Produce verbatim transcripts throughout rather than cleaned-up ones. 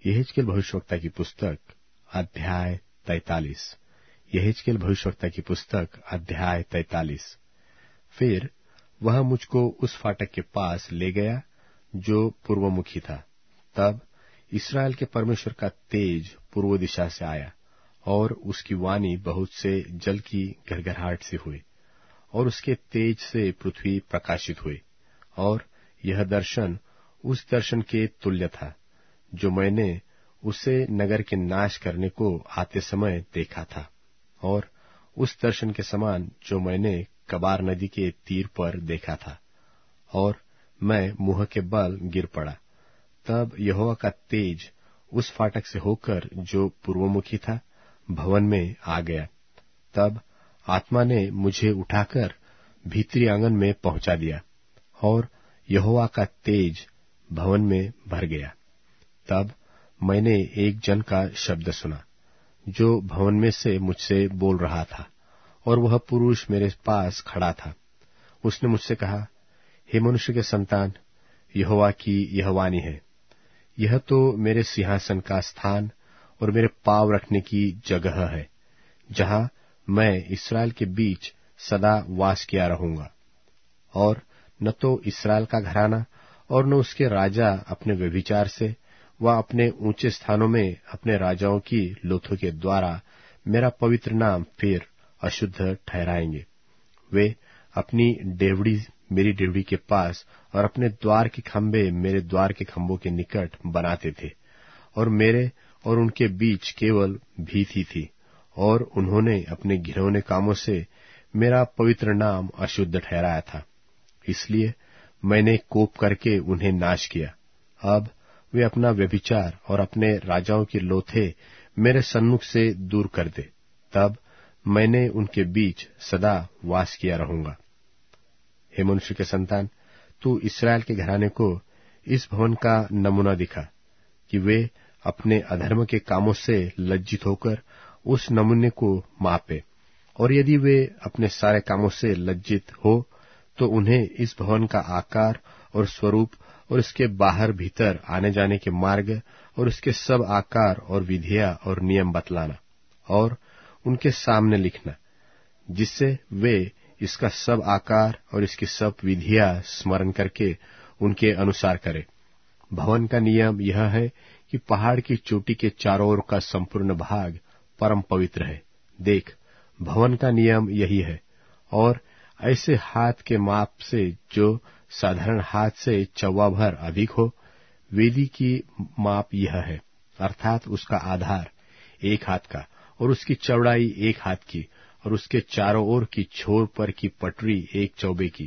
यहेजकेल भविष्यवक्ता की पुस्तक अध्याय तैतालीस। यहेजकेल भविष्यवक्ता की पुस्तक अध्याय तैतालीस। फिर वह मुझको उस फाटक के पास ले गया जो पूर्वमुखी था। तब इस्राएल के परमेश्वर का तेज पूर्व दिशा से आया, और उसकी वाणी बहुत से जल की घरघराहट से हुई, और उसके तेज से पृथ्वी प्रकाशित हुई। और यह दर्शन उस दर्शन के तुल्य था जो मैंने उसे नगर के नाश करने को आते समय देखा था, और उस दर्शन के समान जो मैंने कबार नदी के तीर पर देखा था, और मैं मुंह के बल गिर पड़ा। तब यहोवा का तेज उस फाटक से होकर जो पूर्वमुखी था भवन में आ गया। तब आत्मा ने मुझे उठाकर भीतरी आंगन में पहुंचा दिया, और यहोवा का तेज भवन में भर गया। तब मैंने एक जन का शब्द सुना जो भवन में से मुझसे बोल रहा था, और वह पुरुष मेरे पास खड़ा था। उसने मुझसे कहा, हे मनुष्य के संतान, यहोवा की यह वाणी है, यह तो मेरे सिंहासन का स्थान और मेरे पाँव रखने की जगह है, जहां मैं इस्राएल के बीच सदा वास किया रहूंगा। और न तो इस्राएल का घराना और न उसके राजा अपने व्यभिचार से व अपने ऊंचे स्थानों में अपने राजाओं की लोथों के द्वारा मेरा पवित्र नाम फिर अशुद्ध ठहराएंगे। वे अपनी डेवढ़ी मेरी डेवढ़ी के पास और अपने द्वार के खंभे मेरे द्वार के खंभों के निकट बनाते थे, और मेरे और उनके बीच केवल भीत ही थी, और उन्होंने अपने घिनौने कामों से मेरा पवित्र नाम अशुद्ध ठहराया था। इसलिए मैंने कोप करके उन्हें नाश किया। अब वे अपना व्यभिचार और अपने राजाओं की लोथे मेरे सन्मुख से दूर कर दे, तब मैंने उनके बीच सदा वास किया रहूंगा। हे मनुष्य के संतान, तू इस्राएल के घराने को इस भवन का नमूना दिखा कि वे अपने अधर्म के कामों से लज्जित होकर उस नमूने को मापे, और यदि वे अपने सारे कामों से लज्जित हो तो उन्हें इस भवन का आकार और स्वरूप और इसके बाहर भीतर आने जाने के मार्ग और इसके सब आकार और विधियां और नियम बतलाना और उनके सामने लिखना, जिससे वे इसका सब आकार और इसकी सब विधियां स्मरण करके उनके अनुसार करें। भवन का नियम यह है कि पहाड़ की चोटी के चारों ओर का संपूर्ण भाग परम पवित्र है। देख, भवन का नियम यही है, और ऐसे हाथ के माप से जो साधारण हाथ से चौवा भर अधिक हो। वेदी की माप यह है, अर्थात उसका आधार एक हाथ का और उसकी चौड़ाई एक हाथ की और उसके चारों ओर की छोर पर की पटरी एक चौबे की।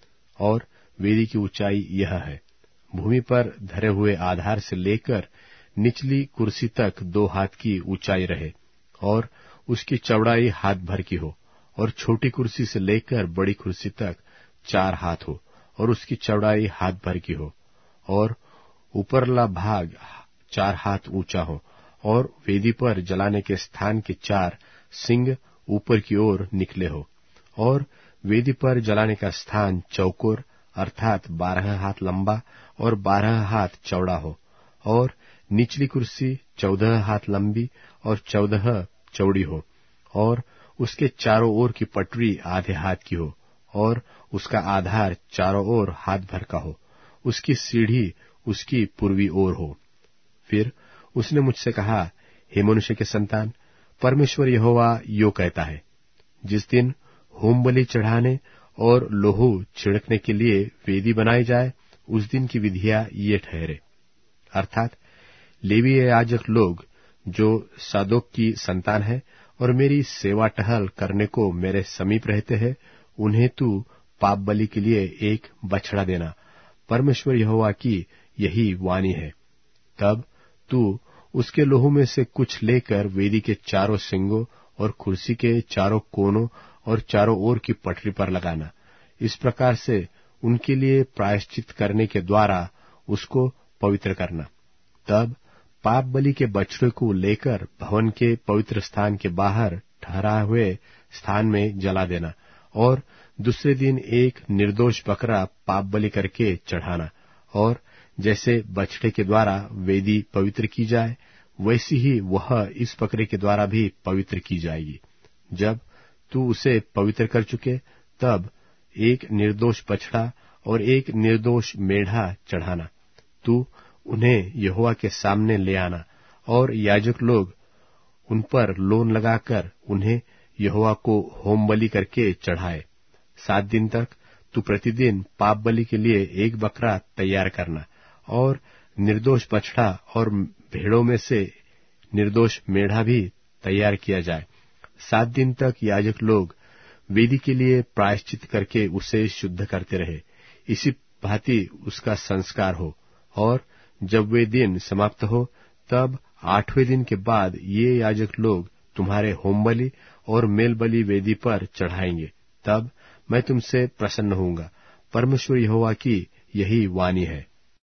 और वेदी की ऊंचाई यह है, भूमि पर धरे हुए आधार से लेकर निचली कुर्सी तक दो हाथ की ऊंचाई रहे, और उसकी चौड़ाई हाथ भर की हो, और छोटी कुर्सी से लेकर बड़ी कुर्सी तक चार हाथ हो, और उसकी चौड़ाई हाथ भर की हो, और ऊपरला भाग चार हाथ ऊंचा हो, और वेदी पर जलाने के स्थान के चार सिंग ऊपर की ओर निकले हो, और वेदी पर जलाने का स्थान चौकोर अर्थात बारह हाथ लंबा और बारह हाथ चौड़ा हो, और निचली कुर्सी चौदह हाथ लंबी और चौदह चौड़ी हो, और उसके चारों ओर की पटरी आधे हाथ की हो, और उसका आधार चारों ओर हाथ भर का हो, उसकी सीढ़ी उसकी पूर्वी ओर हो। फिर उसने मुझसे कहा, हे मनुष्य के संतान, परमेश्वर यहोवा यो कहता है, जिस दिन होम बलि चढ़ाने और लोहू छिड़कने के लिए वेदी बनाई जाए, उस दिन की विधियां ये ठहरे, अर्थात लेवीय याजक लोग जो सादोक की संतान है और मेरी सेवा टहल करने को मेरे समीप रहते हैं, उन्हें तू पाप बलि के लिए एक बछड़ा देना। परमेश्वर यहोवा की यही वाणी है। तब तू उसके लोहू में से कुछ लेकर वेदी के चारों सिंगों और कुर्सी के चारों कोनों और चारों ओर की पटरी पर लगाना। इस प्रकार से उनके लिए प्रायश्चित करने के द्वारा उसको पवित्र करना। तब पाप बलि के बछड़े को लेकर भवन के पवित्र स्थान के बाहर ठहराए हुए स्थान में जला देना, और दूसरे दिन एक निर्दोष बकरा पाप बलि करके चढ़ाना, और जैसे बछड़े के द्वारा वेदी पवित्र की जाए, वैसी ही वह इस बकरे के द्वारा भी पवित्र की जाएगी। जब तू उसे पवित्र कर चुके, तब एक निर्दोष बछड़ा और एक निर्दोष मेढ़ा चढ़ाना। तू उन्हें यहोवा के सामने ले आना, और याजक लोग उन पर लोन लगाकर उन्हें यहोवा को होम बलि करके चढ़ाए। सात दिन तक तू प्रतिदिन पाप बलि के लिए एक बकरा तैयार करना, और निर्दोष बछड़ा और भेड़ों में से निर्दोष मेढ़ा भी तैयार किया जाए। सात दिन तक याजक लोग वेदी के लिए प्रायश्चित करके उसे शुद्ध करते रहे। इसी भांति उसका संस्कार हो, और जब वे दिन समाप्त हो, तब आठवें दिन के बाद ये याजक लोग तुम्हारे होम बलि और मेल बलि वेदी पर चढ़ाएंगे। तब मैं तुमसे प्रसन्न होऊंगा। परमेश्वर यहोवा की यही वाणी है।